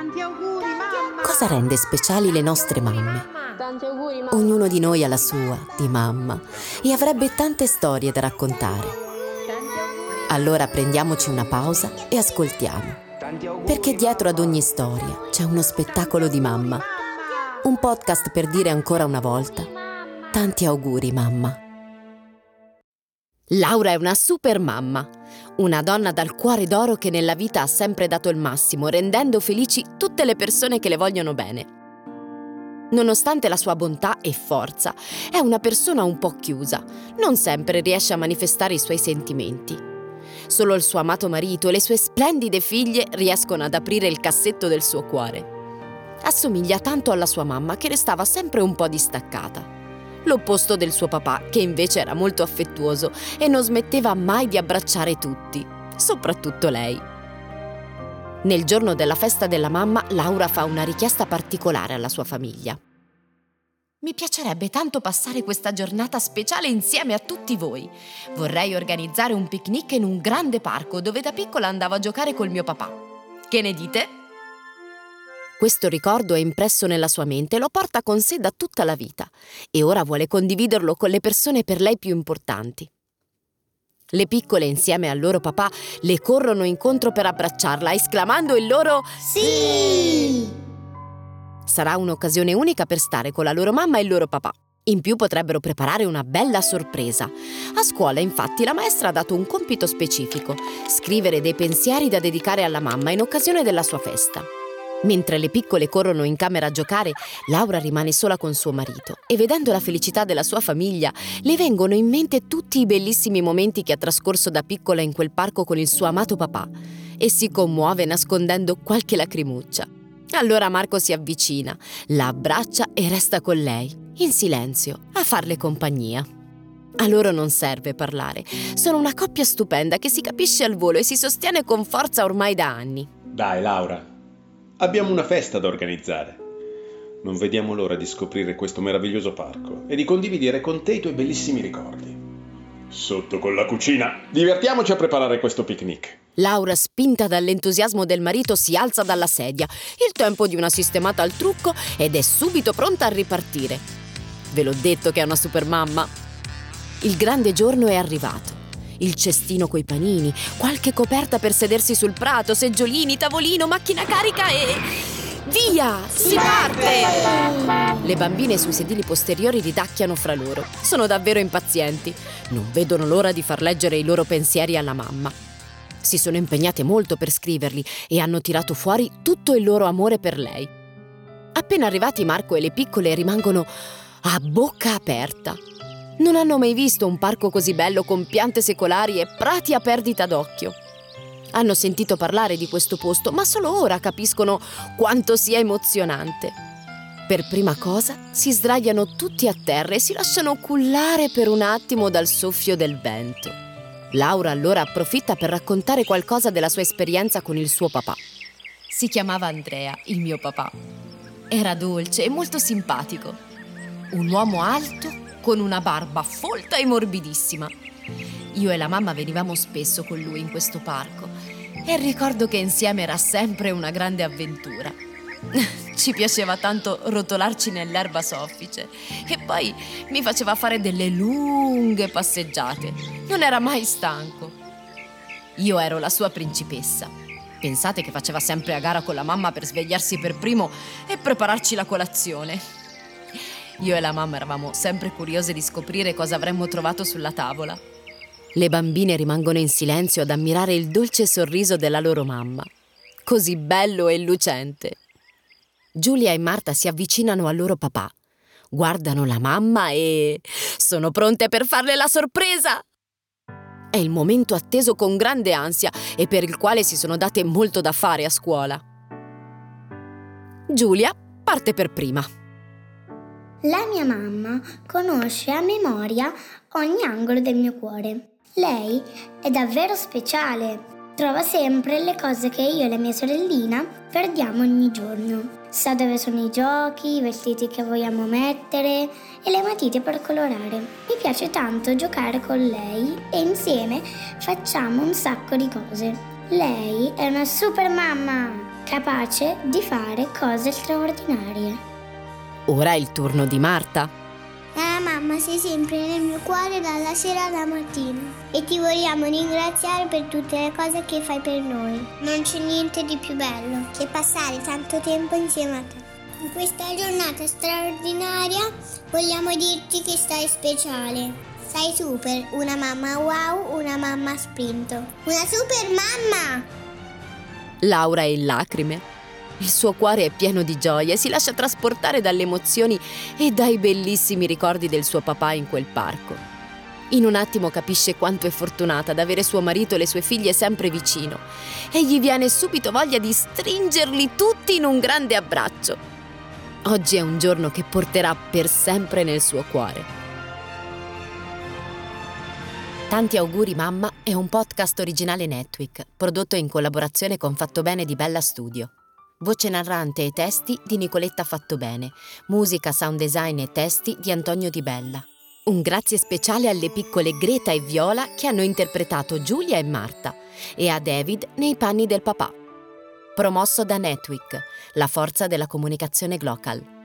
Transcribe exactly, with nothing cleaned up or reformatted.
Tanti auguri, mamma! Cosa rende speciali le nostre mamme? Tanti auguri, mamma. Ognuno di noi ha la sua, di mamma, e avrebbe tante storie da raccontare. Allora prendiamoci una pausa e ascoltiamo. Perché dietro ad ogni storia c'è uno spettacolo di mamma. Un podcast per dire ancora una volta: tanti auguri, mamma. Laura è una super mamma, una donna dal cuore d'oro che nella vita ha sempre dato il massimo, rendendo felici tutte le persone che le vogliono bene. Nonostante la sua bontà e forza, è una persona un po' chiusa, non sempre riesce a manifestare i suoi sentimenti. Solo il suo amato marito e le sue splendide figlie riescono ad aprire il cassetto del suo cuore. Assomiglia tanto alla sua mamma che restava sempre un po' distaccata. L'opposto del suo papà, che invece era molto affettuoso e non smetteva mai di abbracciare tutti, soprattutto lei. Nel giorno della festa della mamma, Laura fa una richiesta particolare alla sua famiglia. Mi piacerebbe tanto passare questa giornata speciale insieme a tutti voi. Vorrei organizzare un picnic in un grande parco dove da piccola andavo a giocare col mio papà. Che ne dite? Questo ricordo è impresso nella sua mente e lo porta con sé da tutta la vita e ora vuole condividerlo con le persone per lei più importanti. Le piccole, insieme al loro papà, le corrono incontro per abbracciarla, esclamando il loro Sì! Sarà un'occasione unica per stare con la loro mamma e il loro papà. In più potrebbero preparare una bella sorpresa. A scuola, infatti, la maestra ha dato un compito specifico: scrivere dei pensieri da dedicare alla mamma in occasione della sua festa. Mentre le piccole corrono in camera a giocare, Laura rimane sola con suo marito e vedendo la felicità della sua famiglia le vengono in mente tutti i bellissimi momenti che ha trascorso da piccola in quel parco con il suo amato papà e si commuove nascondendo qualche lacrimuccia. Allora Marco si avvicina, la abbraccia e resta con lei, in silenzio, a farle compagnia. A loro non serve parlare, sono una coppia stupenda che si capisce al volo e si sostiene con forza ormai da anni. Dai, Laura, abbiamo una festa da organizzare. Non vediamo l'ora di scoprire questo meraviglioso parco e di condividere con te i tuoi bellissimi ricordi. Sotto con la cucina, divertiamoci a preparare questo picnic. Laura, spinta dall'entusiasmo del marito, si alza dalla sedia, il tempo di una sistemata al trucco ed è subito pronta a ripartire. Ve l'ho detto che è una super mamma. Il grande giorno è arrivato. Il cestino coi panini, qualche coperta per sedersi sul prato, seggiolini, tavolino, macchina carica e... Via! Si parte! Le bambine sui sedili posteriori ridacchiano fra loro. Sono davvero impazienti. Non vedono l'ora di far leggere i loro pensieri alla mamma. Si sono impegnate molto per scriverli e hanno tirato fuori tutto il loro amore per lei. Appena arrivati, Marco e le piccole rimangono a bocca aperta. Non hanno mai visto un parco così bello con piante secolari e prati a perdita d'occhio. Hanno sentito parlare di questo posto, ma solo ora capiscono quanto sia emozionante. Per prima cosa si sdraiano tutti a terra e si lasciano cullare per un attimo dal soffio del vento. Laura allora approfitta per raccontare qualcosa della sua esperienza con il suo papà. Si chiamava Andrea, il mio papà. Era dolce e molto simpatico. Un uomo alto con una barba folta e morbidissima. Io e la mamma venivamo spesso con lui in questo parco e ricordo che insieme era sempre una grande avventura. Ci piaceva tanto rotolarci nell'erba soffice e poi mi faceva fare delle lunghe passeggiate. Non era mai stanco. Io ero la sua principessa. Pensate che faceva sempre a gara con la mamma per svegliarsi per primo e prepararci la colazione. Io e la mamma eravamo sempre curiose di scoprire cosa avremmo trovato sulla tavola. Le bambine rimangono in silenzio ad ammirare il dolce sorriso della loro mamma, così bello e lucente. Giulia e Marta si avvicinano al loro papà, guardano la mamma e sono pronte per farle la sorpresa. È il momento atteso con grande ansia e per il quale si sono date molto da fare a scuola. Giulia parte per prima. La mia mamma conosce a memoria ogni angolo del mio cuore. Lei è davvero speciale. Trova sempre le cose che io e la mia sorellina perdiamo ogni giorno. Sa dove sono i giochi, i vestiti che vogliamo mettere e le matite per colorare. Mi piace tanto giocare con lei e insieme facciamo un sacco di cose. Lei è una super mamma! capace di fare cose straordinarie. Ora è il turno di Marta. Ah, mamma, sei sempre nel mio cuore dalla sera alla mattina e ti vogliamo ringraziare per tutte le cose che fai per noi. Non c'è niente di più bello che passare tanto tempo insieme a te. In questa giornata straordinaria vogliamo dirti che sei speciale. Sei super, una mamma wow, una mamma sprinto. Una super mamma! Laura è in lacrime. Il suo cuore è pieno di gioia e si lascia trasportare dalle emozioni e dai bellissimi ricordi del suo papà in quel parco. In un attimo capisce quanto è fortunata ad avere suo marito e le sue figlie sempre vicino e gli viene subito voglia di stringerli tutti in un grande abbraccio. Oggi è un giorno che porterà per sempre nel suo cuore. Tanti auguri mamma è un podcast originale Netweek, prodotto in collaborazione con Fattobene di Bella Studio. Voce narrante e testi di Nicoletta Fattobene, musica, sound design e testi di Antonio Di Bella. Un grazie speciale alle piccole Greta e Viola che hanno interpretato Giulia e Marta e a David nei panni del papà. Promosso da Netweek, la forza della comunicazione global.